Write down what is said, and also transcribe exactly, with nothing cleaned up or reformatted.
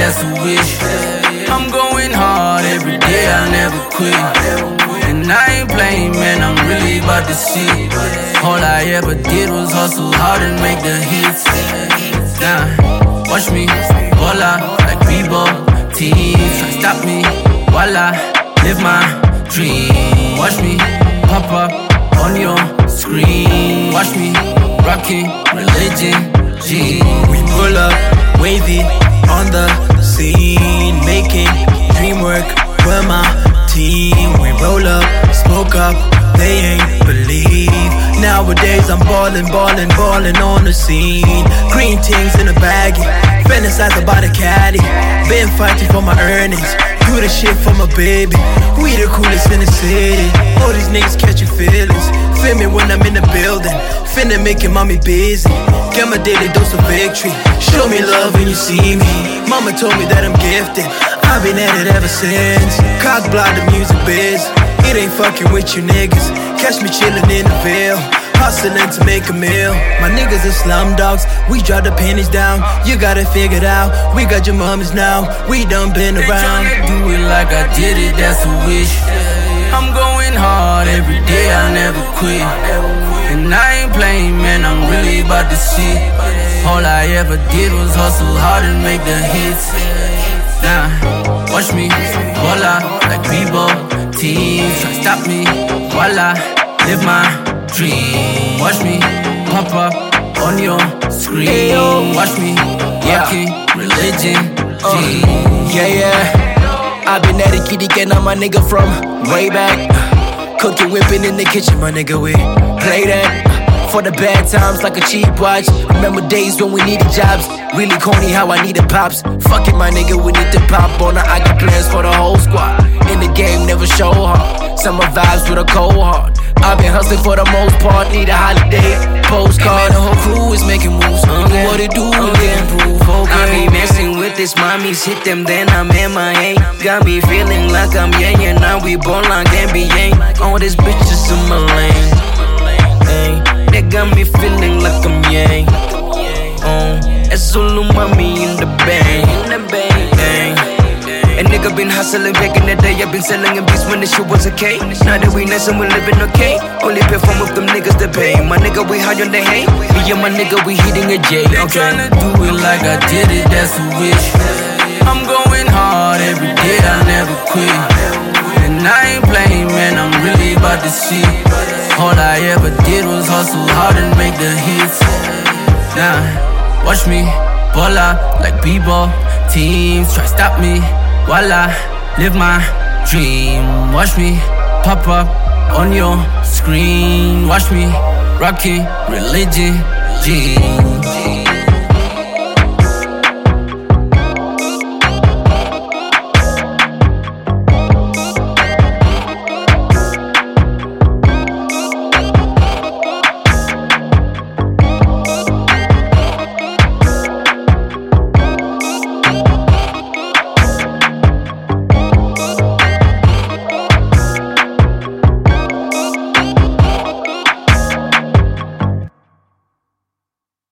that's a wish. I'm going hard every day, I never quit. And I ain't playing, man, I'm really about to see. All I ever did was hustle hard and make the hits. Nah, watch me, voila, like Bebo. Teens try stop me, while I live my dream. Watch me pop up on your screen. Watch me rocking religion, G. We pull up, wavy, on the scene, making dream work with my team. We roll up, smoke up, they ain't believe. Nowadays I'm ballin', ballin', ballin' on the scene. Green things in a baggie, fantasize about a caddy. Been fighting for my earnings, do the shit for my baby. We the coolest in the city, all these niggas catching feelings. Feel me when I'm in the building, finna make your mommy busy. Get my daily dose of victory, show me love when you see me. Mama told me that I'm gifted, I've been at it ever since. Cock block the music biz, it ain't fucking with you niggas. Catch me chillin' in the Ville, hustling to make a meal. My niggas are slum dogs, we drop the pennies down. You got it figured out, we got your mummies now. We done been around. They tryna do it like I did it, that's a wish. I'm going hard every day, I never quit. And I ain't playing, man, I'm really about to see. All I ever did was hustle hard and make the hits. Nah, watch me, voila, like Bebo. Teens try stop me, while I live my dream. Watch me pop up on your screen. Watch me rocking religion, G. Yeah, yeah. I been at it, kitty getting on my nigga from way back. Cooking, whipping in the kitchen, my nigga, we play that. For the bad times like a cheap watch. Remember days when we needed jobs. Really corny how I needed pops. Fuck it, my nigga, we need to pop on her. I got plans for the whole squad. In the game, never show hard. Summer vibes with a cold heart. I've been hustling for the most part. Need a holiday postcard. Man, the whole crew is making moves. Okay. What it do, okay. Improve, okay. I be messing with this mommies, hit them, then I'm M I A. Got me feeling like I'm yang, and now we ball like N B A. All these bitches in my lane. Ay. They got me feeling like I'm yang. Oh, it's all mommy in the bank. Ay. A nigga been hustling back in the day. I've been selling in beats when the shit was okay. Now that we nice and we living okay. Only perform with them niggas that pay. My nigga, we high on the hate. Me and my nigga, we hitting a J. Okay. They tryna do it like I did it, that's a wish. I'm going hard every day, I never quit. And I ain't playing, man, I'm really about to see. All I ever did was hustle hard and make the hits. Nah, watch me ball out like Bebo. Teams try stop me, while I live my dream. Watch me pop up on your screen. Watch me rocking religion, G.